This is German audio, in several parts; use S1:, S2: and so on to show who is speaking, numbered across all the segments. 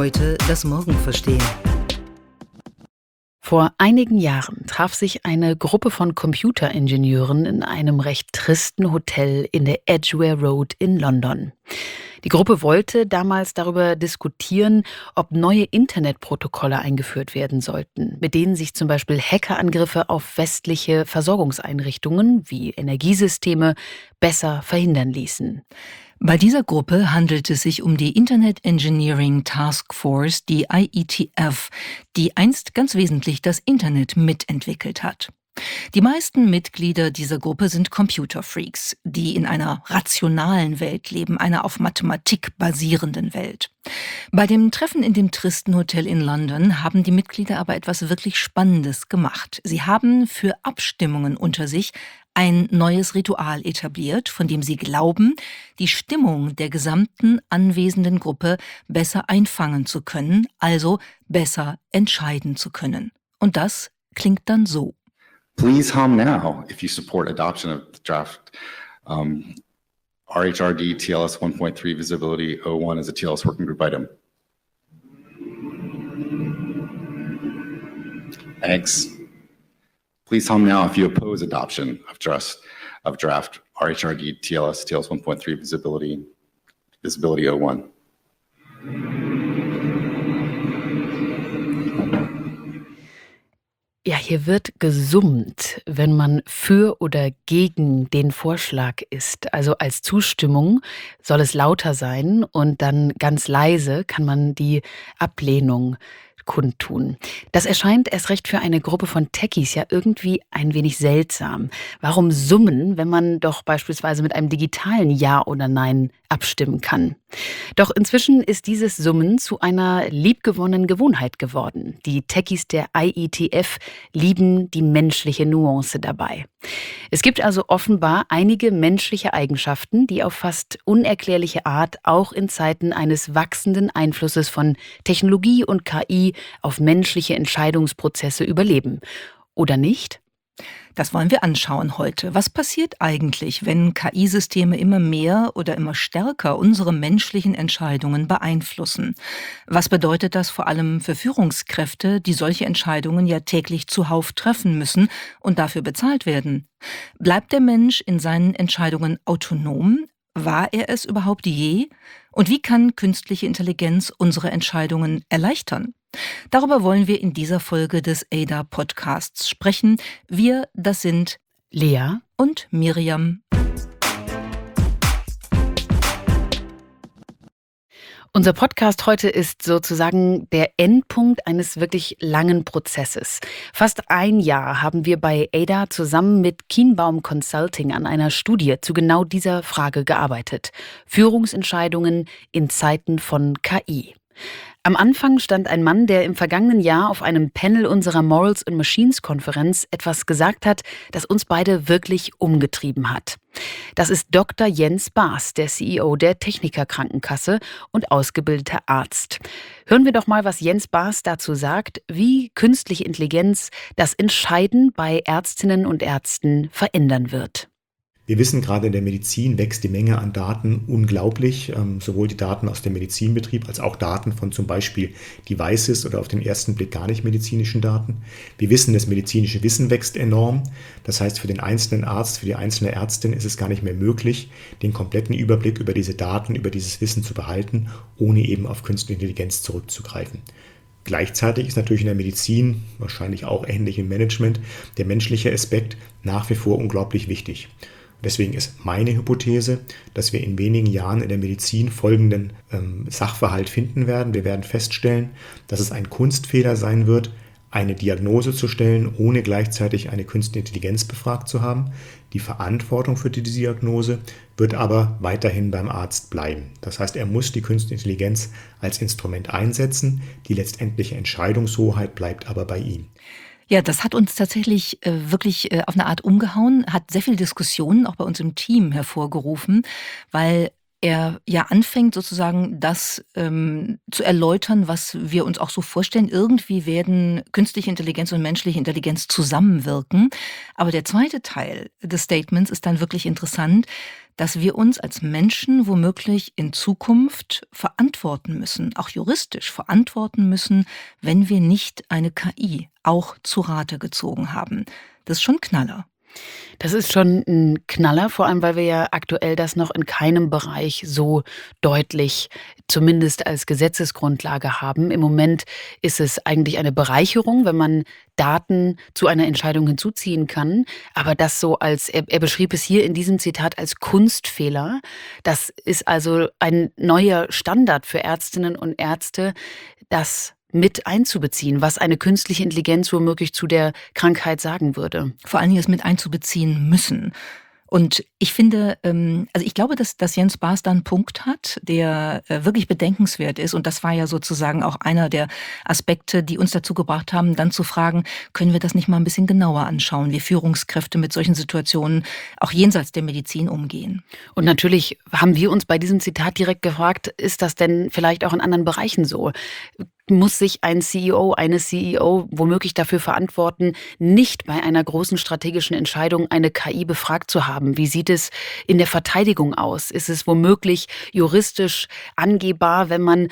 S1: Heute das Morgen verstehen.
S2: Vor einigen Jahren traf sich eine Gruppe von Computeringenieuren in einem recht tristen Hotel in der Edgware Road in London. Die Gruppe wollte damals darüber diskutieren, ob neue Internetprotokolle eingeführt werden sollten, mit denen sich zum Beispiel Hackerangriffe auf westliche Versorgungseinrichtungen wie Energiesysteme besser verhindern ließen.
S3: Bei dieser Gruppe handelt es sich um die Internet Engineering Task Force, die IETF, die einst ganz wesentlich das Internet mitentwickelt hat. Die meisten Mitglieder dieser Gruppe sind Computerfreaks, die in einer rationalen Welt leben, einer auf Mathematik basierenden Welt. Bei dem Treffen in dem tristen Hotel in London haben die Mitglieder aber etwas wirklich Spannendes gemacht. Sie haben für Abstimmungen unter sich ein neues Ritual etabliert, von dem sie glauben, die Stimmung der gesamten anwesenden Gruppe besser einfangen zu können, also besser entscheiden zu können. Und das klingt dann so.
S4: Please hum now if you support adoption of the draft RHRD TLS 1.3 Visibility 01 as a TLS working group item. Thanks. Please hum now if you oppose adoption of draft RHRD TLS 1.3 Visibility 01.
S2: Ja, hier wird gesummt, wenn man für oder gegen den Vorschlag ist. Also als Zustimmung soll es lauter sein und dann ganz leise kann man die Ablehnung kundtun. Das erscheint erst recht für eine Gruppe von Techies ja irgendwie ein wenig seltsam. Warum summen, wenn man doch beispielsweise mit einem digitalen Ja oder Nein abstimmen kann? Doch inzwischen ist dieses Summen zu einer liebgewonnenen Gewohnheit geworden. Die Techies der IETF lieben die menschliche Nuance dabei. Es gibt also offenbar einige menschliche Eigenschaften, die auf fast unerklärliche Art auch in Zeiten eines wachsenden Einflusses von Technologie und KI auf menschliche Entscheidungsprozesse überleben. Oder nicht?
S3: Das wollen wir anschauen heute. Was passiert eigentlich, wenn KI-Systeme immer mehr oder immer stärker unsere menschlichen Entscheidungen beeinflussen? Was bedeutet das vor allem für Führungskräfte, die solche Entscheidungen ja täglich zuhauf treffen müssen und dafür bezahlt werden? Bleibt der Mensch in seinen Entscheidungen autonom? War er es überhaupt je? Und wie kann künstliche Intelligenz unsere Entscheidungen erleichtern? Darüber wollen wir in dieser Folge des ADA-Podcasts sprechen. Wir, das sind
S2: Lea
S3: und Miriam.
S2: Unser Podcast heute ist sozusagen der Endpunkt eines wirklich langen Prozesses. Fast ein Jahr haben wir bei ADA zusammen mit Kienbaum Consulting an einer Studie zu genau dieser Frage gearbeitet. Führungsentscheidungen in Zeiten von KI. Am Anfang stand ein Mann, der im vergangenen Jahr auf einem Panel unserer Morals and Machines Konferenz etwas gesagt hat, das uns beide wirklich umgetrieben hat. Das ist Dr. Jens Baas, der CEO der Techniker Krankenkasse und ausgebildeter Arzt. Hören wir doch mal, was Jens Baas dazu sagt, wie künstliche Intelligenz das Entscheiden bei Ärztinnen und Ärzten verändern wird.
S5: Wir wissen, gerade in der Medizin wächst die Menge an Daten unglaublich, sowohl die Daten aus dem Medizinbetrieb als auch Daten von zum Beispiel Devices oder auf den ersten Blick gar nicht medizinischen Daten. Wir wissen, das medizinische Wissen wächst enorm. Das heißt, für den einzelnen Arzt, für die einzelne Ärztin ist es gar nicht mehr möglich, den kompletten Überblick über diese Daten, über dieses Wissen zu behalten, ohne eben auf künstliche Intelligenz zurückzugreifen. Gleichzeitig ist natürlich in der Medizin, wahrscheinlich auch ähnlich im Management, der menschliche Aspekt nach wie vor unglaublich wichtig. Deswegen ist meine Hypothese, dass wir in wenigen Jahren in der Medizin folgenden Sachverhalt finden werden. Wir werden feststellen, dass es ein Kunstfehler sein wird, eine Diagnose zu stellen, ohne gleichzeitig eine künstliche Intelligenz befragt zu haben. Die Verantwortung für die Diagnose wird aber weiterhin beim Arzt bleiben. Das heißt, er muss die künstliche Intelligenz als Instrument einsetzen. Die letztendliche Entscheidungshoheit bleibt aber bei ihm.
S3: Ja, das hat uns tatsächlich wirklich auf eine Art umgehauen, hat sehr viele Diskussionen auch bei uns im Team hervorgerufen, weil er ja anfängt sozusagen das zu erläutern, was wir uns auch so vorstellen. Irgendwie werden künstliche Intelligenz und menschliche Intelligenz zusammenwirken. Aber der zweite Teil des Statements ist dann wirklich interessant, dass wir uns als Menschen womöglich in Zukunft verantworten müssen, auch juristisch verantworten müssen, wenn wir nicht eine KI auch zu Rate gezogen haben. Das ist schon ein Knaller.
S2: Das ist schon ein Knaller, vor allem, weil wir ja aktuell das noch in keinem Bereich so deutlich, zumindest als Gesetzesgrundlage haben. Im Moment ist es eigentlich eine Bereicherung, wenn man Daten zu einer Entscheidung hinzuziehen kann. Aber das so als, er beschrieb es hier in diesem Zitat als Kunstfehler. Das ist also ein neuer Standard für Ärztinnen und Ärzte, das mit einzubeziehen, was eine künstliche Intelligenz womöglich zu der Krankheit sagen würde.
S3: Vor allen Dingen es mit einzubeziehen müssen. Und ich finde, also ich glaube, dass Jens Baas da einen Punkt hat, der wirklich bedenkenswert ist. Und das war ja sozusagen auch einer der Aspekte, die uns dazu gebracht haben, dann zu fragen, können wir das nicht mal ein bisschen genauer anschauen, wie Führungskräfte mit solchen Situationen auch jenseits der Medizin umgehen.
S2: Und natürlich haben wir uns bei diesem Zitat direkt gefragt, ist das denn vielleicht auch in anderen Bereichen so? Muss sich ein CEO, eine CEO womöglich dafür verantworten, nicht bei einer großen strategischen Entscheidung eine KI befragt zu haben? Wie sieht es in der Verteidigung aus? Ist es womöglich juristisch angehbar, wenn man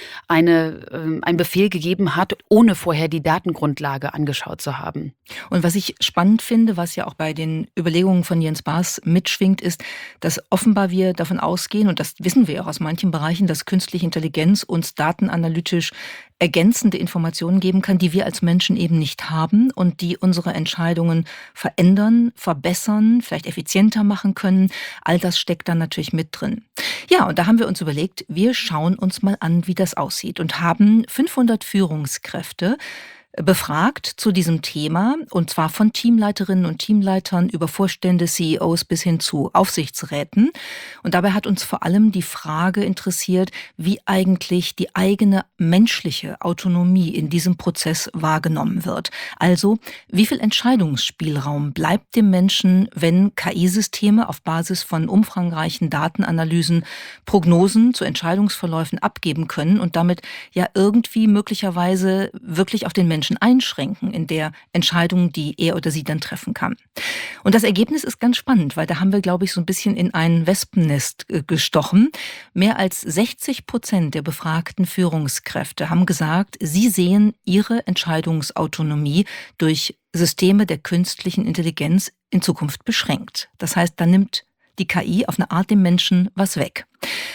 S2: einen Befehl gegeben hat, ohne vorher die Datengrundlage angeschaut zu haben?
S3: Und was ich spannend finde, was ja auch bei den Überlegungen von Jens Baas mitschwingt, ist, dass offenbar wir davon ausgehen, und das wissen wir auch aus manchen Bereichen, dass künstliche Intelligenz uns datenanalytisch ergänzende Informationen geben kann, die wir als Menschen eben nicht haben und die unsere Entscheidungen verändern, verbessern, vielleicht effizienter machen können. All das steckt dann natürlich mit drin. Ja, und da haben wir uns überlegt, wir schauen uns mal an, wie das aussieht und haben 500 Führungskräfte befragt zu diesem Thema, und zwar von Teamleiterinnen und Teamleitern über Vorstände, CEOs bis hin zu Aufsichtsräten. Und dabei hat uns vor allem die Frage interessiert, wie eigentlich die eigene menschliche Autonomie in diesem Prozess wahrgenommen wird. Also, wie viel Entscheidungsspielraum bleibt dem Menschen, wenn KI-Systeme auf Basis von umfangreichen Datenanalysen Prognosen zu Entscheidungsverläufen abgeben können und damit ja irgendwie möglicherweise wirklich auf den Menschen einschränken in der Entscheidung, die er oder sie dann treffen kann. Und das Ergebnis ist ganz spannend, weil da haben wir, glaube ich, so ein bisschen in ein Wespennest gestochen. Mehr als 60% der befragten Führungskräfte haben gesagt, sie sehen ihre Entscheidungsautonomie durch Systeme der künstlichen Intelligenz in Zukunft beschränkt. Das heißt, da nimmt die KI auf eine Art dem Menschen was weg.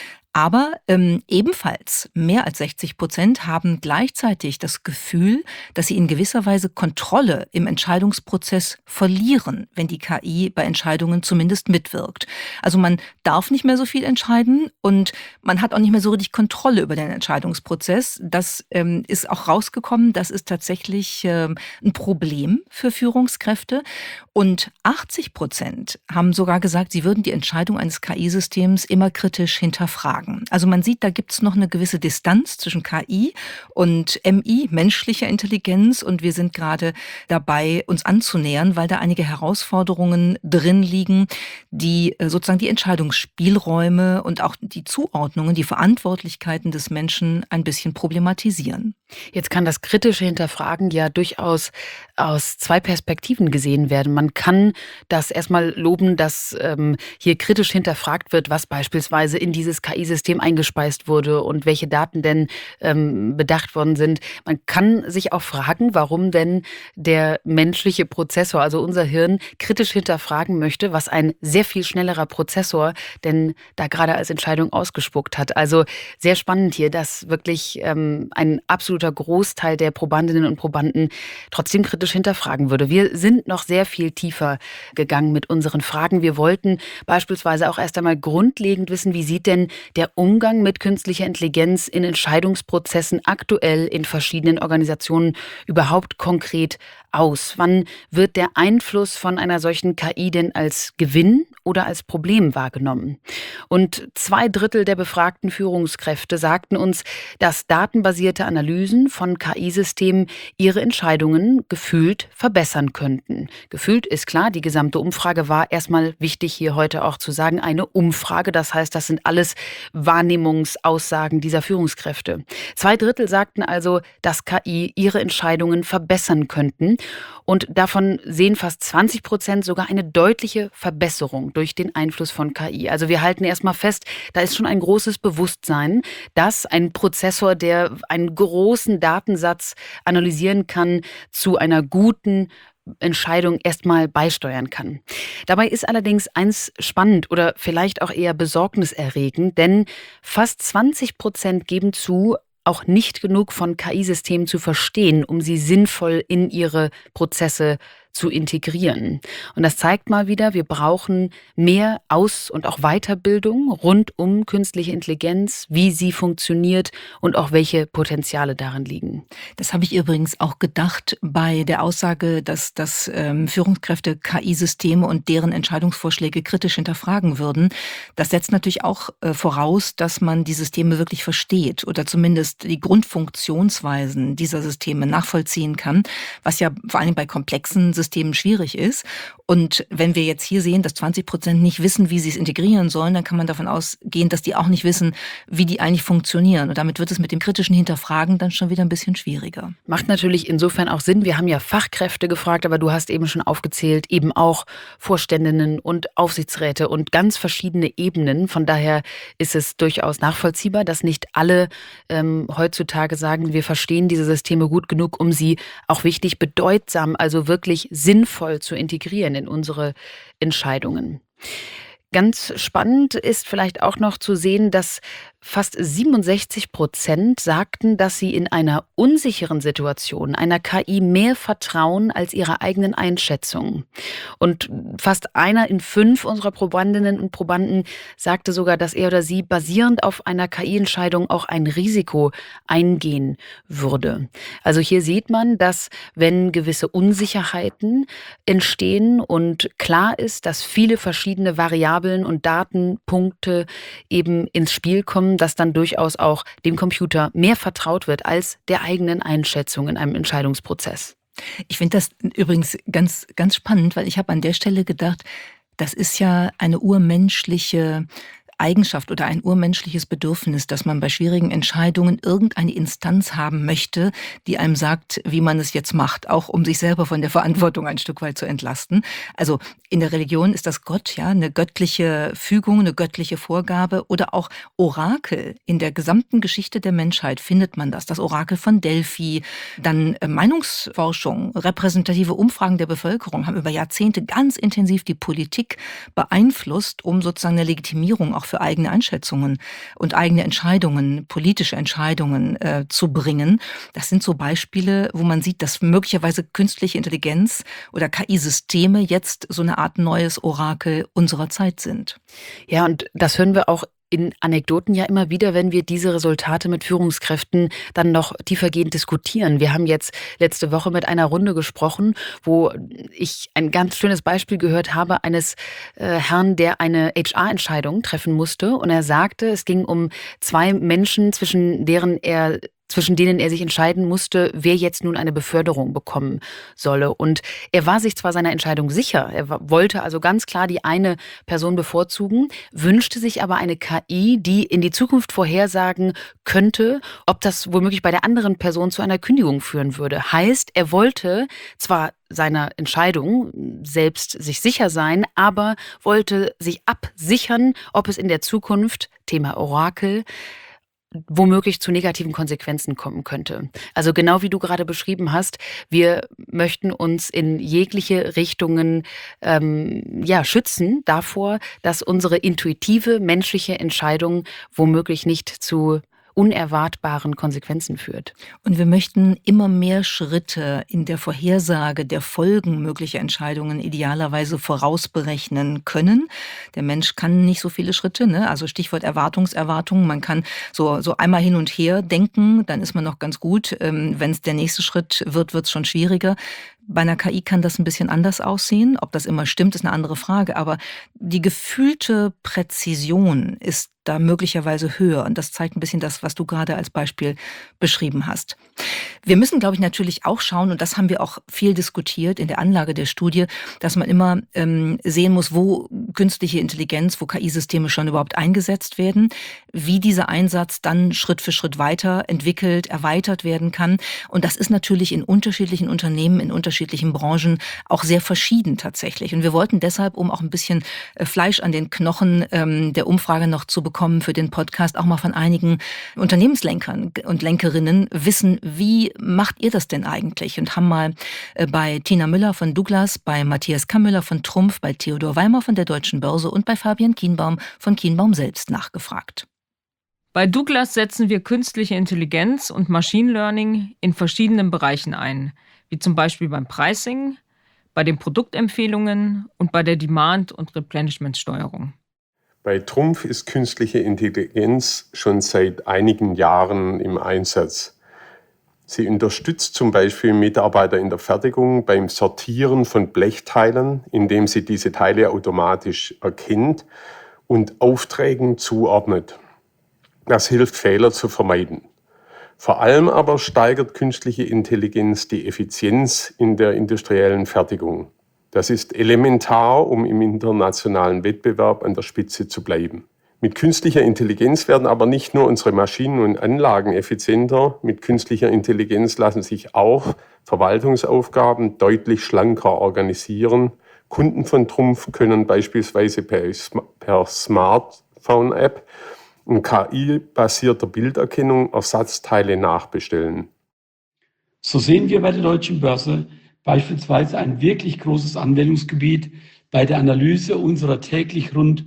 S3: Aber ebenfalls mehr als 60% haben gleichzeitig das Gefühl, dass sie in gewisser Weise Kontrolle im Entscheidungsprozess verlieren, wenn die KI bei Entscheidungen zumindest mitwirkt. Also man darf nicht mehr so viel entscheiden und man hat auch nicht mehr so richtig Kontrolle über den Entscheidungsprozess. Das ist auch rausgekommen, das ist tatsächlich ein Problem für Führungskräfte. Und 80% haben sogar gesagt, sie würden die Entscheidung eines KI-Systems immer kritisch hinterfragen. Also man sieht, da gibt es noch eine gewisse Distanz zwischen KI und MI, menschlicher Intelligenz. Und wir sind gerade dabei, uns anzunähern, weil da einige Herausforderungen drin liegen, die sozusagen die Entscheidungsspielräume und auch die Zuordnungen, die Verantwortlichkeiten des Menschen ein bisschen problematisieren.
S2: Jetzt kann das kritische Hinterfragen ja durchaus aus zwei Perspektiven gesehen werden. Man kann das erstmal loben, dass hier kritisch hinterfragt wird, was beispielsweise in dieses KI-System eingespeist wurde und welche Daten denn bedacht worden sind. Man kann sich auch fragen, warum denn der menschliche Prozessor, also unser Hirn, kritisch hinterfragen möchte, was ein sehr viel schnellerer Prozessor denn da gerade als Entscheidung ausgespuckt hat. Also sehr spannend hier, dass wirklich ein absoluter Großteil der Probandinnen und Probanden trotzdem kritisch hinterfragen würde. Wir sind noch sehr viel tiefer gegangen mit unseren Fragen. Wir wollten beispielsweise auch erst einmal grundlegend wissen, wie sieht denn der Umgang mit künstlicher Intelligenz in Entscheidungsprozessen aktuell in verschiedenen Organisationen überhaupt konkret aus? Wann wird der Einfluss von einer solchen KI denn als Gewinn oder als Problem wahrgenommen? Und 2/3 der befragten Führungskräfte sagten uns, dass datenbasierte Analysen von KI-Systemen ihre Entscheidungen gefühlt verbessern könnten. Gefühlt ist klar, die gesamte Umfrage war erstmal wichtig hier heute auch zu sagen, eine Umfrage. Das heißt, das sind alles Wahrnehmungsaussagen dieser Führungskräfte. 2/3 sagten also, dass KI ihre Entscheidungen verbessern könnten. Und davon sehen fast 20% sogar eine deutliche Verbesserung durch den Einfluss von KI. Also wir halten erstmal fest, da ist schon ein großes Bewusstsein, dass ein Prozessor, der einen großen Datensatz analysieren kann, zu einer guten Entscheidung erstmal beisteuern kann. Dabei ist allerdings eins spannend oder vielleicht auch eher besorgniserregend, denn fast 20% geben zu, auch nicht genug von KI-Systemen zu verstehen, um sie sinnvoll in ihre Prozesse zu integrieren. Und das zeigt mal wieder, wir brauchen mehr Aus- und auch Weiterbildung rund um künstliche Intelligenz, wie sie funktioniert und auch welche Potenziale darin liegen.
S3: Das habe ich übrigens auch gedacht bei der Aussage, dass Führungskräfte KI-Systeme und deren Entscheidungsvorschläge kritisch hinterfragen würden. Das setzt natürlich auch voraus, dass man die Systeme wirklich versteht oder zumindest die Grundfunktionsweisen dieser Systeme nachvollziehen kann, was ja vor allem bei komplexen Systemen schwierig ist. Und wenn wir jetzt hier sehen, dass 20% nicht wissen, wie sie es integrieren sollen, dann kann man davon ausgehen, dass die auch nicht wissen, wie die eigentlich funktionieren. Und damit wird es mit dem kritischen Hinterfragen dann schon wieder ein bisschen schwieriger.
S2: Macht natürlich insofern auch Sinn. Wir haben ja Fachkräfte gefragt, aber du hast eben schon aufgezählt, eben auch Vorständinnen und Aufsichtsräte und ganz verschiedene Ebenen. Von daher ist es durchaus nachvollziehbar, dass nicht alle heutzutage sagen, wir verstehen diese Systeme gut genug, um sie auch wichtig bedeutsam, also wirklich sinnvoll zu integrieren in unsere Entscheidungen. Ganz spannend ist vielleicht auch noch zu sehen, dass fast 67% sagten, dass sie in einer unsicheren Situation einer KI mehr vertrauen als ihrer eigenen Einschätzung. Und fast 1 in 5 unserer Probandinnen und Probanden sagte sogar, dass er oder sie basierend auf einer KI-Entscheidung auch ein Risiko eingehen würde. Also hier sieht man, dass wenn gewisse Unsicherheiten entstehen und klar ist, dass viele verschiedene Variablen und Datenpunkte eben ins Spiel kommen, dass dann durchaus auch dem Computer mehr vertraut wird als der eigenen Einschätzung in einem Entscheidungsprozess.
S3: Ich finde das übrigens ganz, ganz spannend, weil ich habe an der Stelle gedacht, das ist ja eine urmenschliche Eigenschaft oder ein urmenschliches Bedürfnis, dass man bei schwierigen Entscheidungen irgendeine Instanz haben möchte, die einem sagt, wie man es jetzt macht, auch um sich selber von der Verantwortung ein Stück weit zu entlasten. Also in der Religion ist das Gott, ja, eine göttliche Fügung, eine göttliche Vorgabe oder auch Orakel. In der gesamten Geschichte der Menschheit findet man das. Das Orakel von Delphi, dann Meinungsforschung, repräsentative Umfragen der Bevölkerung haben über Jahrzehnte ganz intensiv die Politik beeinflusst, um sozusagen eine Legitimierung auch für eigene Einschätzungen und eigene Entscheidungen, politische Entscheidungen zu bringen. Das sind so Beispiele, wo man sieht, dass möglicherweise künstliche Intelligenz oder KI-Systeme jetzt so eine Art neues Orakel unserer Zeit sind.
S2: Ja, und das hören wir auch in Anekdoten ja immer wieder, wenn wir diese Resultate mit Führungskräften dann noch tiefergehend diskutieren. Wir haben jetzt letzte Woche mit einer Runde gesprochen, wo ich ein ganz schönes Beispiel gehört habe eines Herrn, der eine HR-Entscheidung treffen musste. Und er sagte, es ging um 2 Menschen, zwischen denen er sich entscheiden musste, wer jetzt nun eine Beförderung bekommen solle. Und er war sich zwar seiner Entscheidung sicher, er wollte also ganz klar die eine Person bevorzugen, wünschte sich aber eine KI, die in die Zukunft vorhersagen könnte, ob das womöglich bei der anderen Person zu einer Kündigung führen würde. Heißt, er wollte zwar seiner Entscheidung selbst sich sicher sein, aber wollte sich absichern, ob es in der Zukunft, Thema Orakel, womöglich zu negativen Konsequenzen kommen könnte. Also genau wie du gerade beschrieben hast, wir möchten uns in jegliche Richtungen schützen davor, dass unsere intuitive menschliche Entscheidung womöglich nicht zu unerwartbaren Konsequenzen führt.
S3: Und wir möchten immer mehr Schritte in der Vorhersage der Folgen möglicher Entscheidungen idealerweise vorausberechnen können. Der Mensch kann nicht so viele Schritte, ne? Also Stichwort Erwartungserwartung. Man kann so einmal hin und her denken, dann ist man noch ganz gut. Wenn es der nächste Schritt wird, wird es schon schwieriger. Bei einer KI kann das ein bisschen anders aussehen. Ob das immer stimmt, ist eine andere Frage. Aber die gefühlte Präzision ist da möglicherweise höher. Und das zeigt ein bisschen das, was du gerade als Beispiel beschrieben hast. Wir müssen, glaube ich, natürlich auch schauen, und das haben wir auch viel diskutiert in der Anlage der Studie, dass man immer sehen muss, wo künstliche Intelligenz, wo KI-Systeme schon überhaupt eingesetzt werden, wie dieser Einsatz dann Schritt für Schritt weiterentwickelt, erweitert werden kann. Und das ist natürlich in unterschiedlichen Unternehmen, in unterschiedlichen Branchen auch sehr verschieden tatsächlich. Und wir wollten deshalb, um auch ein bisschen Fleisch an den Knochen der Umfrage noch zu bekommen für den Podcast, auch mal von einigen Unternehmenslenkern und Lenkerinnen wissen, wie macht ihr das denn eigentlich? Und haben mal bei Tina Müller von Douglas, bei Matthias Kammüller von Trumpf, bei Theodor Weimer von der Deutschen Börse und bei Fabian Kienbaum von Kienbaum selbst nachgefragt.
S1: Bei Douglas setzen wir künstliche Intelligenz und Machine Learning in verschiedenen Bereichen ein, wie zum Beispiel beim Pricing, bei den Produktempfehlungen und bei der Demand- und Replenishment-Steuerung.
S6: Bei Trumpf ist künstliche Intelligenz schon seit einigen Jahren im Einsatz. Sie unterstützt zum Beispiel Mitarbeiter in der Fertigung beim Sortieren von Blechteilen, indem sie diese Teile automatisch erkennt und Aufträgen zuordnet. Das hilft, Fehler zu vermeiden. Vor allem aber steigert künstliche Intelligenz die Effizienz in der industriellen Fertigung. Das ist elementar, um im internationalen Wettbewerb an der Spitze zu bleiben. Mit künstlicher Intelligenz werden aber nicht nur unsere Maschinen und Anlagen effizienter, mit künstlicher Intelligenz lassen sich auch Verwaltungsaufgaben deutlich schlanker organisieren. Kunden von Trumpf können beispielsweise per Smartphone-App und KI-basierter Bilderkennung Ersatzteile nachbestellen.
S7: So sehen wir bei der Deutschen Börse beispielsweise ein wirklich großes Anwendungsgebiet bei der Analyse unserer täglich rund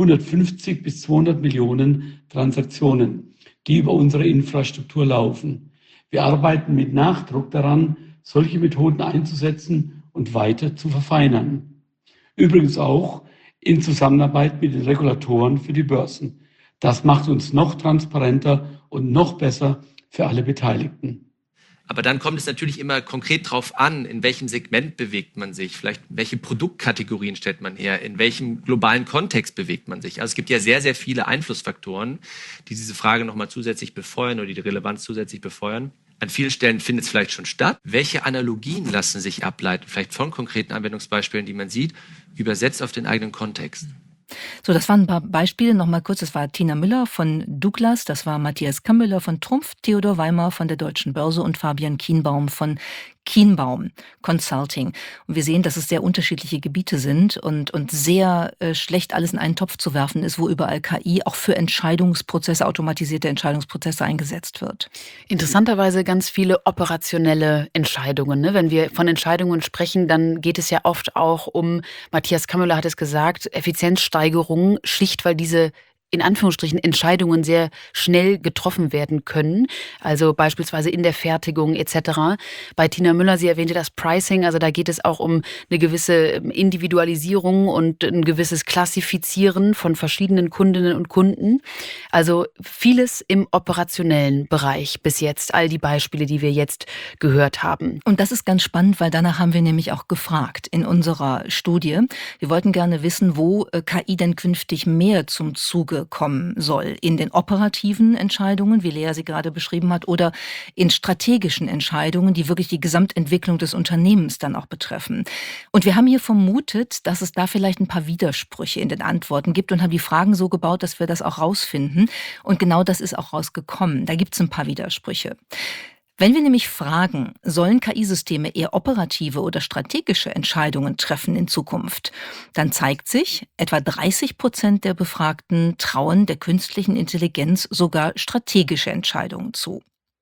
S7: 150 bis 200 Millionen Transaktionen, die über unsere Infrastruktur laufen. Wir arbeiten mit Nachdruck daran, solche Methoden einzusetzen und weiter zu verfeinern. Übrigens auch in Zusammenarbeit mit den Regulatoren für die Börsen. Das macht uns noch transparenter und noch besser für alle Beteiligten.
S8: Aber dann kommt es natürlich immer konkret drauf an, in welchem Segment bewegt man sich, vielleicht welche Produktkategorien stellt man her, in welchem globalen Kontext bewegt man sich. Also es gibt ja sehr, sehr viele Einflussfaktoren, die diese Frage nochmal zusätzlich befeuern oder die Relevanz zusätzlich befeuern. An vielen Stellen findet es vielleicht schon statt. Welche Analogien lassen sich ableiten, vielleicht von konkreten Anwendungsbeispielen, die man sieht, übersetzt auf den eigenen Kontext?
S3: So, das waren ein paar Beispiele. Nochmal kurz, das war Tina Müller von Douglas, das war Matthias Kammüller von Trumpf, Theodor Weimer von der Deutschen Börse und Fabian Kienbaum von Kienbaum Consulting. Und wir sehen, dass es sehr unterschiedliche Gebiete sind und sehr schlecht alles in einen Topf zu werfen ist, wo überall KI auch für Entscheidungsprozesse, automatisierte Entscheidungsprozesse eingesetzt wird.
S2: Interessanterweise ganz viele operationelle Entscheidungen. Ne? Wenn wir von Entscheidungen sprechen, dann geht es ja oft auch um, Matthias Kammüller hat es gesagt, Effizienzsteigerung, schlicht weil diese in Anführungsstrichen Entscheidungen sehr schnell getroffen werden können, also beispielsweise in der Fertigung etc. Bei Tina Müller, sie erwähnte das Pricing, also da geht es auch um eine gewisse Individualisierung und ein gewisses Klassifizieren von verschiedenen Kundinnen und Kunden. Also vieles im operationellen Bereich bis jetzt, all die Beispiele, die wir jetzt gehört haben.
S3: Und das ist ganz spannend, weil danach haben wir nämlich auch gefragt in unserer Studie. Wir wollten gerne wissen, wo KI denn künftig mehr zum Zuge kommen soll. In den operativen Entscheidungen, wie Lea sie gerade beschrieben hat, oder in strategischen Entscheidungen, die wirklich die Gesamtentwicklung des Unternehmens dann auch betreffen. Und wir haben hier vermutet, dass es da vielleicht ein paar Widersprüche in den Antworten gibt und haben die Fragen so gebaut, dass wir das auch rausfinden. Und genau das ist auch rausgekommen. Da gibt es ein paar Widersprüche. Wenn wir nämlich fragen, sollen KI-Systeme eher operative oder strategische Entscheidungen treffen in Zukunft, dann zeigt sich, etwa 30% der Befragten trauen der künstlichen Intelligenz sogar strategische Entscheidungen zu.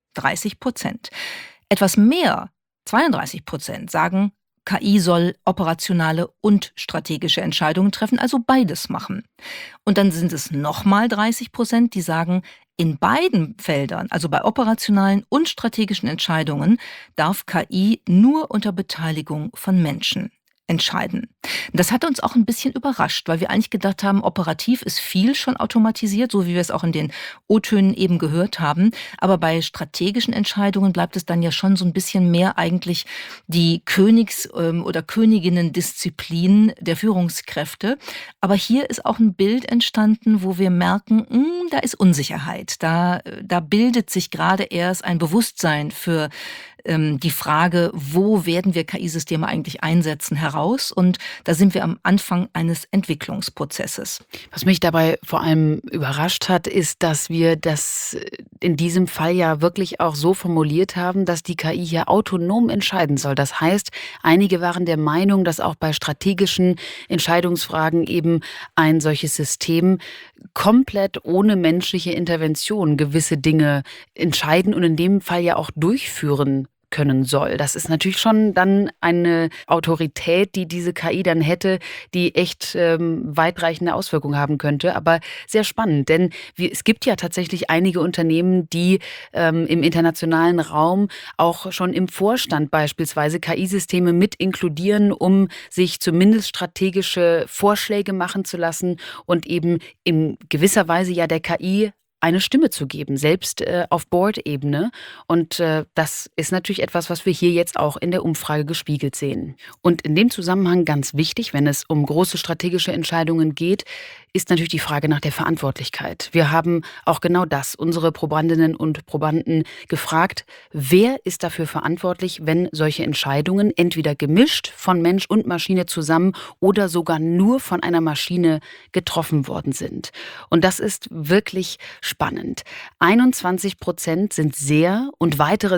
S3: 30%. Etwas mehr, 32%, sagen, KI soll operationale und strategische Entscheidungen treffen, also beides machen. Und dann sind es nochmal 30%, die sagen, in beiden Feldern, also bei operationalen und strategischen Entscheidungen, darf KI nur unter Beteiligung von Menschen entscheiden. Das hat uns auch ein bisschen überrascht, weil wir eigentlich gedacht haben, operativ ist viel schon automatisiert, so wie wir es auch in den O-Tönen eben gehört haben. Aber bei strategischen Entscheidungen bleibt es dann ja schon so ein bisschen mehr eigentlich die oder Königinnen-Disziplin der Führungskräfte. Aber hier ist auch ein Bild entstanden, wo wir merken, da ist Unsicherheit. Da bildet sich gerade erst ein Bewusstsein für die Frage, wo werden wir KI-Systeme eigentlich einsetzen, heraus. Und da sind wir am Anfang eines Entwicklungsprozesses.
S2: Was mich dabei vor allem überrascht hat, ist, dass wir das in diesem Fall ja wirklich auch so formuliert haben, dass die KI hier autonom entscheiden soll. Das heißt, einige waren der Meinung, dass auch bei strategischen Entscheidungsfragen eben ein solches System komplett ohne menschliche Intervention gewisse Dinge entscheiden und in dem Fall ja auch durchführen können soll. Das ist natürlich schon dann eine Autorität, die diese KI dann hätte, die echt weitreichende Auswirkungen haben könnte. Aber sehr spannend, denn es gibt ja tatsächlich einige Unternehmen, die im internationalen Raum auch schon im Vorstand beispielsweise KI-Systeme mit inkludieren, um sich zumindest strategische Vorschläge machen zu lassen und eben in gewisser Weise ja der KI eine Stimme zu geben, selbst auf Board-Ebene. Und das ist natürlich etwas, was wir hier jetzt auch in der Umfrage gespiegelt sehen. Und in dem Zusammenhang ganz wichtig, wenn es um große strategische Entscheidungen geht, ist natürlich die Frage nach der Verantwortlichkeit. Wir haben auch genau das, unsere Probandinnen und Probanden gefragt, wer ist dafür verantwortlich, wenn solche Entscheidungen entweder gemischt von Mensch und Maschine zusammen oder sogar nur von einer Maschine getroffen worden sind. Und das ist wirklich spannend. 21% sind sehr und weitere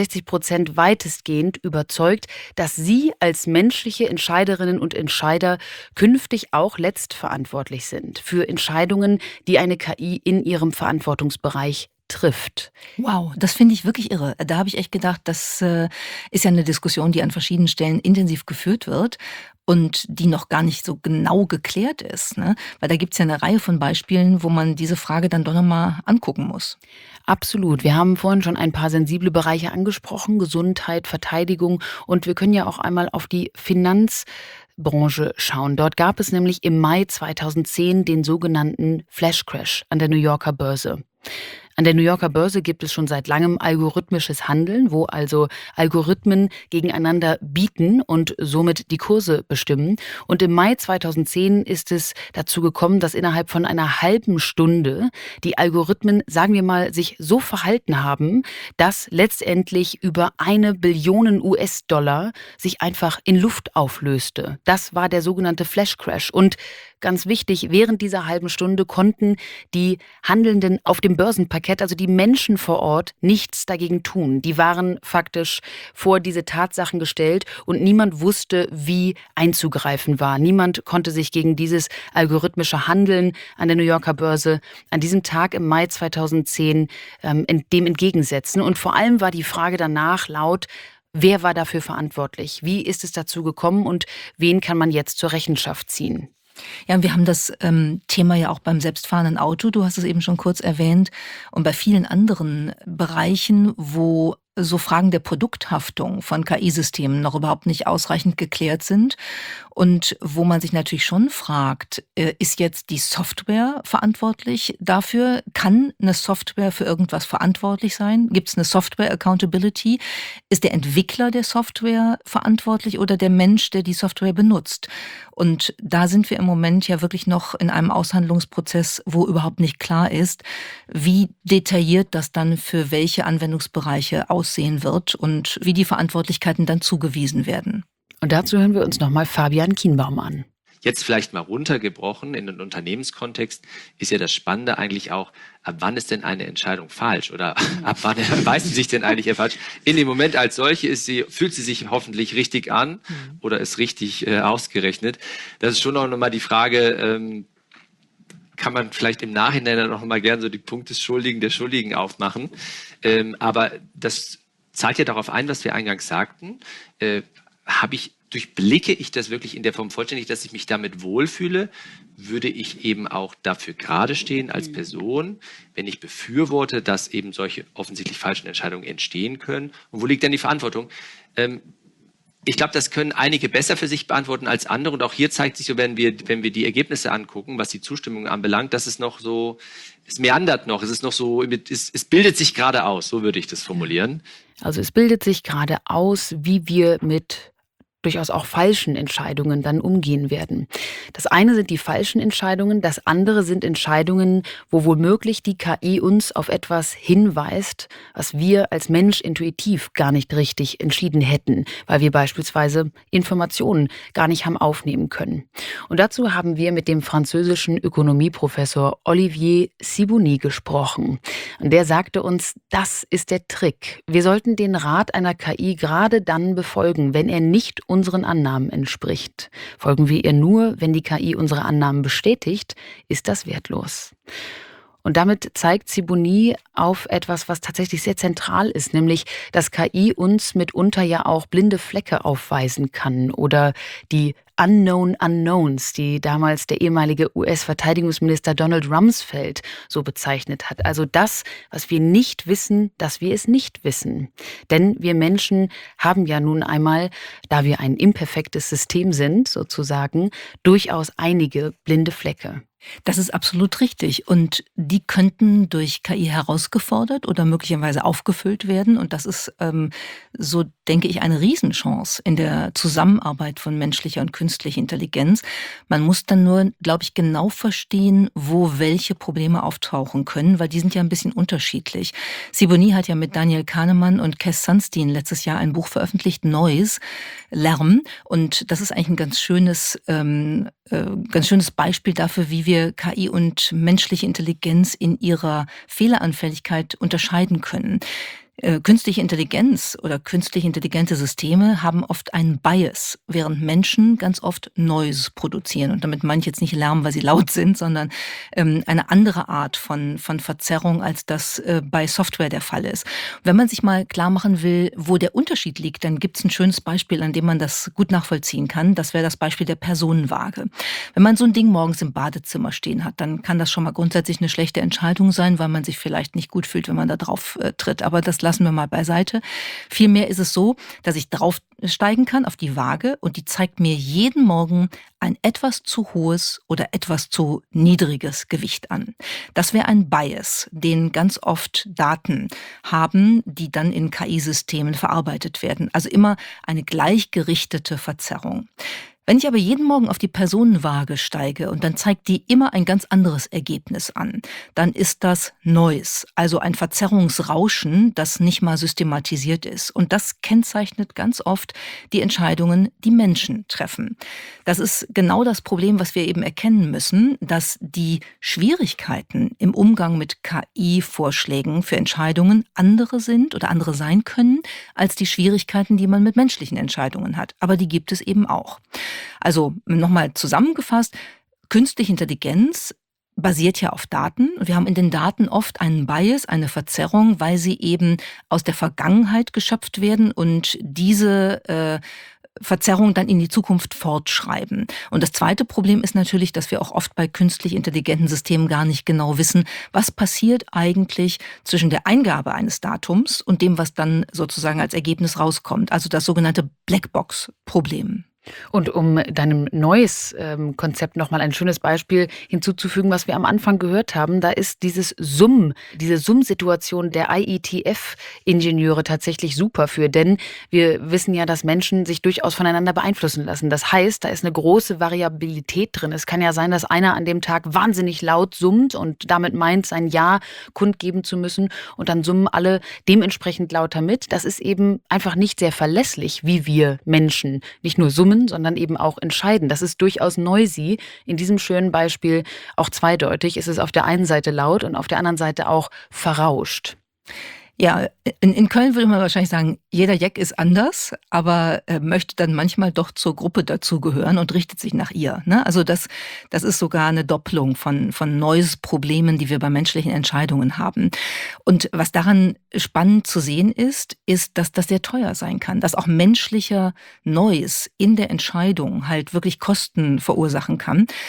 S2: 66% weitestgehend überzeugt, dass sie als menschliche Entscheiderinnen und Entscheider künftig auch letztverantwortlich sind für Entscheidungen, die eine KI in ihrem Verantwortungsbereich trifft.
S3: Wow, das finde ich wirklich irre. Da habe ich echt gedacht, das ist ja eine Diskussion, die an verschiedenen Stellen intensiv geführt wird und die noch gar nicht so genau geklärt ist, ne? Weil da gibt es ja eine Reihe von Beispielen, wo man diese Frage dann doch nochmal angucken muss.
S2: Absolut. Wir haben vorhin schon ein paar sensible Bereiche angesprochen, Gesundheit, Verteidigung und wir können ja auch einmal auf die Finanzbranche schauen. Dort gab es nämlich im Mai 2010 den sogenannten Flash Crash an der New Yorker Börse. An der New Yorker Börse gibt es schon seit langem algorithmisches Handeln, wo also Algorithmen gegeneinander bieten und somit die Kurse bestimmen. Und im Mai 2010 ist es dazu gekommen, dass innerhalb von einer halben Stunde die Algorithmen, sagen wir mal, sich so verhalten haben, dass letztendlich über 1 Billion US-Dollar sich einfach in Luft auflöste. Das war der sogenannte Flash Crash. Und ganz wichtig, während dieser halben Stunde konnten die Handelnden auf dem Börsenparkett, also die Menschen vor Ort, nichts dagegen tun. Die waren faktisch vor diese Tatsachen gestellt und niemand wusste, wie einzugreifen war. Niemand konnte sich gegen dieses algorithmische Handeln an der New Yorker Börse an diesem Tag im Mai 2010 dem entgegensetzen. Und vor allem war die Frage danach laut: Wer war dafür verantwortlich? Wie ist es dazu gekommen und wen kann man jetzt zur Rechenschaft ziehen?
S3: Ja, und wir haben das Thema ja auch beim selbstfahrenden Auto, du hast es eben schon kurz erwähnt, und bei vielen anderen Bereichen, wo so Fragen der Produkthaftung von KI-Systemen noch überhaupt nicht ausreichend geklärt sind und wo man sich natürlich schon fragt, ist jetzt die Software verantwortlich dafür? Kann eine Software für irgendwas verantwortlich sein? Gibt es eine Software-Accountability? Ist der Entwickler der Software verantwortlich oder der Mensch, der die Software benutzt? Und da sind wir im Moment ja wirklich noch in einem Aushandlungsprozess, wo überhaupt nicht klar ist, wie detailliert das dann für welche Anwendungsbereiche aussehen wird und wie die Verantwortlichkeiten dann zugewiesen werden.
S2: Und dazu hören wir uns nochmal Fabian Kienbaum an.
S8: Jetzt vielleicht mal runtergebrochen in den Unternehmenskontext ist ja das Spannende eigentlich auch, ab wann ist denn eine Entscheidung falsch oder ab wann erweist sie sich denn eigentlich falsch? In dem Moment als solche fühlt sie sich hoffentlich richtig an oder ist richtig ausgerechnet. Das ist schon auch nochmal die Frage, kann man vielleicht im Nachhinein dann noch mal gern so die Punkte der Schuldigen aufmachen. Aber das zahlt ja darauf ein, was wir eingangs sagten. Durchblicke ich das wirklich in der Form vollständig, dass ich mich damit wohlfühle? Würde ich eben auch dafür gerade stehen als Person, wenn ich befürworte, dass eben solche offensichtlich falschen Entscheidungen entstehen können? Und wo liegt denn die Verantwortung? Ich glaube, das können einige besser für sich beantworten als andere. Und auch hier zeigt sich so, wenn wir die Ergebnisse angucken, was die Zustimmung anbelangt, dass es noch so, es meandert noch, es ist noch so, es bildet sich gerade aus, so würde ich das formulieren.
S2: Also es bildet sich gerade aus, wie wir mit durchaus auch falschen Entscheidungen dann umgehen werden. Das eine sind die falschen Entscheidungen, das andere sind Entscheidungen, wo womöglich die KI uns auf etwas hinweist, was wir als Mensch intuitiv gar nicht richtig entschieden hätten, weil wir beispielsweise Informationen gar nicht haben aufnehmen können. Und dazu haben wir mit dem französischen Ökonomieprofessor Olivier Sibony gesprochen. Und der sagte uns, das ist der Trick. Wir sollten den Rat einer KI gerade dann befolgen, wenn er nicht unseren Annahmen entspricht. Folgen wir ihr nur, wenn die KI unsere Annahmen bestätigt, ist das wertlos. Und damit zeigt Sibony auf etwas, was tatsächlich sehr zentral ist, nämlich, dass KI uns mitunter ja auch blinde Flecke aufweisen kann oder die Unknown Unknowns, die damals der ehemalige US-Verteidigungsminister Donald Rumsfeld so bezeichnet hat. Also das, was wir nicht wissen, dass wir es nicht wissen. Denn wir Menschen haben ja nun einmal, da wir ein imperfektes System sind, sozusagen, durchaus einige blinde Flecke.
S3: Das ist absolut richtig. Und die könnten durch KI herausgefordert oder möglicherweise aufgefüllt werden. Und das ist, so denke ich, eine Riesenchance in der Zusammenarbeit von menschlicher und künstlicher Intelligenz. Man muss dann nur, glaube ich, genau verstehen, wo welche Probleme auftauchen können, weil die sind ja ein bisschen unterschiedlich. Sibony hat ja mit Daniel Kahnemann und Cass Sunstein letztes Jahr ein Buch veröffentlicht, Noise, Lärm. Und das ist eigentlich ein ganz schönes Beispiel dafür, wie wir KI und menschliche Intelligenz in ihrer Fehleranfälligkeit unterscheiden können. Künstliche Intelligenz oder künstlich intelligente Systeme haben oft einen Bias, während Menschen ganz oft Noise produzieren. Und damit meine ich jetzt nicht Lärm, weil sie laut sind, sondern eine andere Art von Verzerrung, als das bei Software der Fall ist. Wenn man sich mal klar machen will, wo der Unterschied liegt, dann gibt es ein schönes Beispiel, an dem man das gut nachvollziehen kann. Das wäre das Beispiel der Personenwaage. Wenn man so ein Ding morgens im Badezimmer stehen hat, dann kann das schon mal grundsätzlich eine schlechte Entscheidung sein, weil man sich vielleicht nicht gut fühlt, wenn man da drauf tritt. Aber das lassen wir mal beiseite. Vielmehr ist es so, dass ich draufsteigen kann auf die Waage und die zeigt mir jeden Morgen ein etwas zu hohes oder etwas zu niedriges Gewicht an. Das wäre ein Bias, den ganz oft Daten haben, die dann in KI-Systemen verarbeitet werden. Also immer eine gleichgerichtete Verzerrung. Wenn ich aber jeden Morgen auf die Personenwaage steige und dann zeigt die immer ein ganz anderes Ergebnis an, dann ist das Noise, also ein Verzerrungsrauschen, das nicht mal systematisiert ist. Und das kennzeichnet ganz oft die Entscheidungen, die Menschen treffen. Das ist genau das Problem, was wir eben erkennen müssen, dass die Schwierigkeiten im Umgang mit KI-Vorschlägen für Entscheidungen andere sind oder andere sein können, als die Schwierigkeiten, die man mit menschlichen Entscheidungen hat. Aber die gibt es eben auch. Also nochmal zusammengefasst, künstliche Intelligenz basiert ja auf Daten. Wir haben in den Daten oft einen Bias, eine Verzerrung, weil sie eben aus der Vergangenheit geschöpft werden und diese Verzerrung dann in die Zukunft fortschreiben. Und das zweite Problem ist natürlich, dass wir auch oft bei künstlich intelligenten Systemen gar nicht genau wissen, was passiert eigentlich zwischen der Eingabe eines Datums und dem, was dann sozusagen als Ergebnis rauskommt. Also das sogenannte Blackbox-Problem.
S2: Und um deinem neues Konzept nochmal ein schönes Beispiel hinzuzufügen, was wir am Anfang gehört haben, da ist diese Summ-Situation der IETF-Ingenieure tatsächlich super für, denn wir wissen ja, dass Menschen sich durchaus voneinander beeinflussen lassen. Das heißt, da ist eine große Variabilität drin. Es kann ja sein, dass einer an dem Tag wahnsinnig laut summt und damit meint, sein Ja kundgeben zu müssen und dann summen alle dementsprechend lauter mit. Das ist eben einfach nicht sehr verlässlich, wie wir Menschen nicht nur summen, sondern eben auch entscheiden. Das ist durchaus noisy. In diesem schönen Beispiel auch zweideutig. Es ist auf der einen Seite laut und auf der anderen Seite auch verrauscht.
S3: Ja, in Köln würde man wahrscheinlich sagen, jeder Jack ist anders, aber möchte dann manchmal doch zur Gruppe dazugehören und richtet sich nach ihr. Ne? Also das ist sogar eine Doppelung von Noise-Problemen, die wir bei menschlichen Entscheidungen haben. Und was daran spannend zu sehen ist, dass das sehr teuer sein kann, dass auch menschlicher Noise in der Entscheidung halt wirklich Kosten verursachen kann.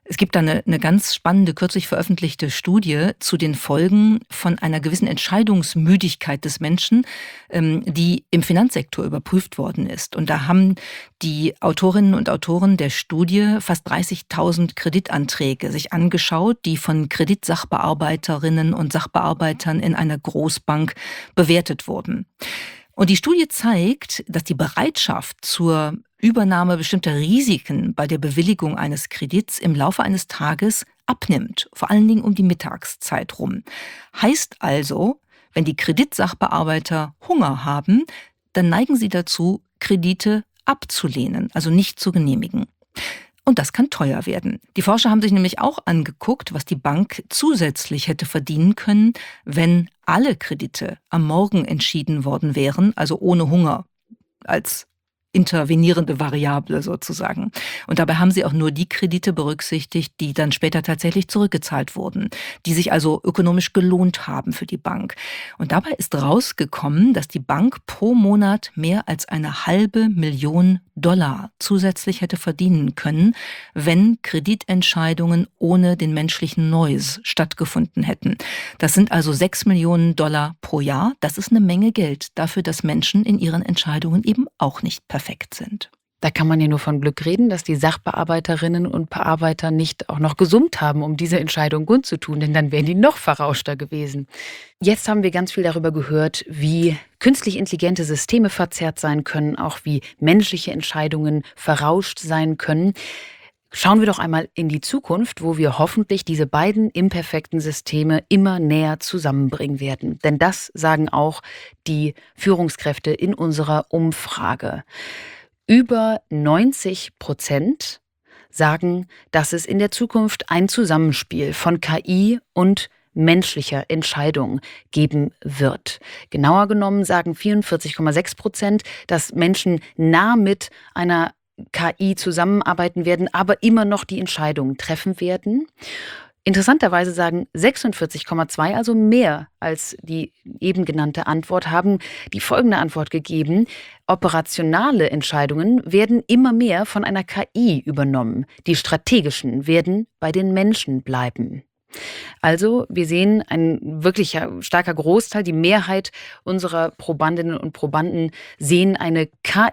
S3: Es gibt da eine ganz spannende, kürzlich veröffentlichte Studie zu den Folgen von einer gewissen Entscheidungsmüdigkeit des Menschen, die im Finanzsektor überprüft worden ist. Und da haben die Autorinnen und Autoren der Studie fast 30.000 Kreditanträge sich angeschaut, die von Kreditsachbearbeiterinnen und Sachbearbeitern in einer Großbank bewertet wurden. Und die Studie zeigt, dass die Bereitschaft zur Übernahme bestimmter Risiken bei der Bewilligung eines Kredits im Laufe eines Tages abnimmt, vor allen Dingen um die Mittagszeit rum. Heißt also, wenn die Kreditsachbearbeiter Hunger haben, dann neigen sie dazu, Kredite abzulehnen, also nicht zu genehmigen. Und das kann teuer werden. Die Forscher haben sich nämlich auch angeguckt, was die Bank zusätzlich hätte verdienen können, wenn alle Kredite am Morgen entschieden worden wären, also ohne Hunger als intervenierende Variable sozusagen. Und dabei haben sie auch nur die Kredite berücksichtigt, die dann später tatsächlich zurückgezahlt wurden, die sich also ökonomisch gelohnt haben für die Bank. Und dabei ist rausgekommen, dass die Bank pro Monat mehr als $500.000 zusätzlich hätte verdienen können, wenn Kreditentscheidungen ohne den menschlichen Noise stattgefunden hätten. Das sind also $6 Millionen pro Jahr. Das ist eine Menge Geld dafür, dass Menschen in ihren Entscheidungen eben auch nicht perfekt sind.
S2: Da kann man ja nur von Glück reden, dass die Sachbearbeiterinnen und Bearbeiter nicht auch noch gesummt haben, um diese Entscheidung kundzutun, denn dann wären die noch verrauschter gewesen. Jetzt haben wir ganz viel darüber gehört, wie künstlich intelligente Systeme verzerrt sein können, auch wie menschliche Entscheidungen verrauscht sein können. Schauen wir doch einmal in die Zukunft, wo wir hoffentlich diese beiden imperfekten Systeme immer näher zusammenbringen werden. Denn das sagen auch die Führungskräfte in unserer Umfrage. Über 90% sagen, dass es in der Zukunft ein Zusammenspiel von KI und menschlicher Entscheidung geben wird. Genauer genommen sagen 44,6%, dass Menschen nah mit einer KI zusammenarbeiten werden, aber immer noch die Entscheidungen treffen werden. Interessanterweise sagen 46,2, also mehr als die eben genannte Antwort, haben die folgende Antwort gegeben: Operationale Entscheidungen werden immer mehr von einer KI übernommen. Die strategischen werden bei den Menschen bleiben. Also wir sehen, ein wirklich starker Großteil, die Mehrheit unserer Probandinnen und Probanden sehen eine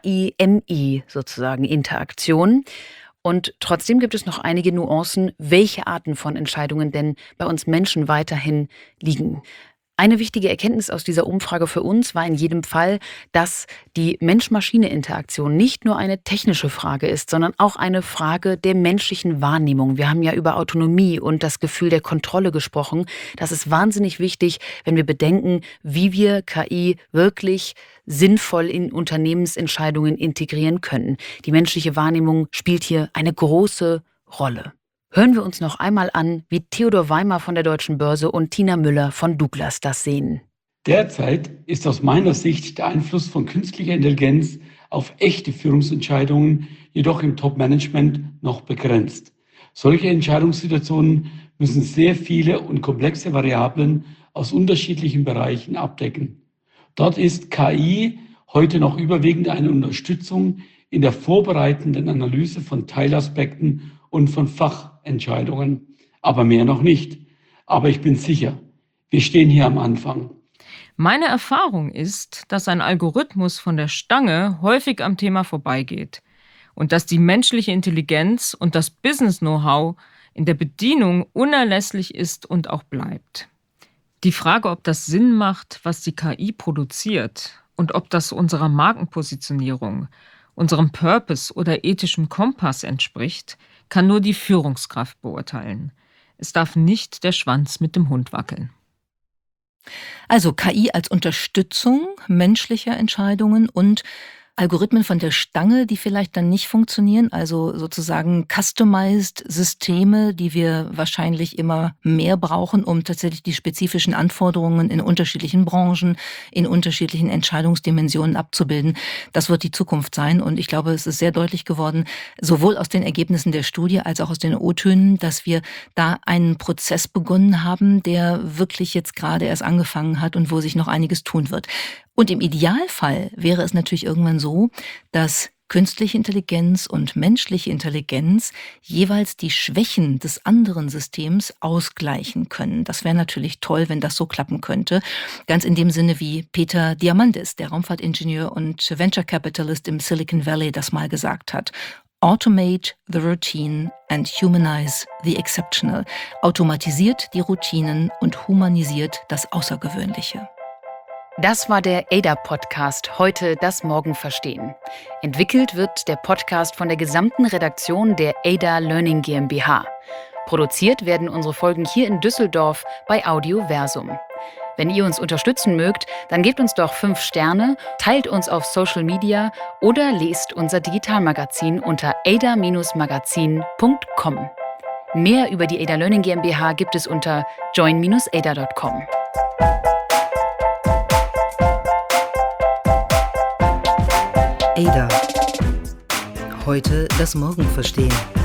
S2: KI-MI sozusagen Interaktion. Und trotzdem gibt es noch einige Nuancen, welche Arten von Entscheidungen denn bei uns Menschen weiterhin liegen. Eine wichtige Erkenntnis aus dieser Umfrage für uns war in jedem Fall, dass die Mensch-Maschine-Interaktion nicht nur eine technische Frage ist, sondern auch eine Frage der menschlichen Wahrnehmung. Wir haben ja über Autonomie und das Gefühl der Kontrolle gesprochen. Das ist wahnsinnig wichtig, wenn wir bedenken, wie wir KI wirklich sinnvoll in Unternehmensentscheidungen integrieren können. Die menschliche Wahrnehmung spielt hier eine große Rolle. Hören wir uns noch einmal an, wie Theodor Weimer von der Deutschen Börse und Tina Müller von Douglas das sehen.
S7: Derzeit ist aus meiner Sicht der Einfluss von künstlicher Intelligenz auf echte Führungsentscheidungen jedoch im Top-Management noch begrenzt. Solche Entscheidungssituationen müssen sehr viele und komplexe Variablen aus unterschiedlichen Bereichen abdecken. Dort ist KI heute noch überwiegend eine Unterstützung in der vorbereitenden Analyse von Teilaspekten und von Fachentscheidungen, aber mehr noch nicht. Aber ich bin sicher, wir stehen hier am Anfang.
S1: Meine Erfahrung ist, dass ein Algorithmus von der Stange häufig am Thema vorbeigeht und dass die menschliche Intelligenz und das Business-Know-how in der Bedienung unerlässlich ist und auch bleibt. Die Frage, ob das Sinn macht, was die KI produziert und ob das unserer Markenpositionierung, unserem Purpose oder ethischem Kompass entspricht, kann nur die Führungskraft beurteilen. Es darf nicht der Schwanz mit dem Hund wackeln.
S3: Also KI als Unterstützung menschlicher Entscheidungen und Algorithmen von der Stange, die vielleicht dann nicht funktionieren, also sozusagen customized Systeme, die wir wahrscheinlich immer mehr brauchen, um tatsächlich die spezifischen Anforderungen in unterschiedlichen Branchen, in unterschiedlichen Entscheidungsdimensionen abzubilden. Das wird die Zukunft sein und ich glaube, es ist sehr deutlich geworden, sowohl aus den Ergebnissen der Studie als auch aus den O-Tönen, dass wir da einen Prozess begonnen haben, der wirklich jetzt gerade erst angefangen hat und wo sich noch einiges tun wird. Und im Idealfall wäre es natürlich irgendwann so, dass künstliche Intelligenz und menschliche Intelligenz jeweils die Schwächen des anderen Systems ausgleichen können. Das wäre natürlich toll, wenn das so klappen könnte. Ganz in dem Sinne, wie Peter Diamandis, der Raumfahrtingenieur und Venture Capitalist im Silicon Valley, das mal gesagt hat. Automate the routine and humanize the exceptional. Automatisiert die Routinen und humanisiert das Außergewöhnliche.
S2: Das war der ADA-Podcast, heute das Morgen verstehen. Entwickelt wird der Podcast von der gesamten Redaktion der ADA Learning GmbH. Produziert werden unsere Folgen hier in Düsseldorf bei Audioversum. Wenn ihr uns unterstützen mögt, dann gebt uns doch 5 Sterne, teilt uns auf Social Media oder lest unser Digitalmagazin unter ada-magazin.com. Mehr über die ADA Learning GmbH gibt es unter join-ada.com.
S3: ADA. Heute das Morgen verstehen.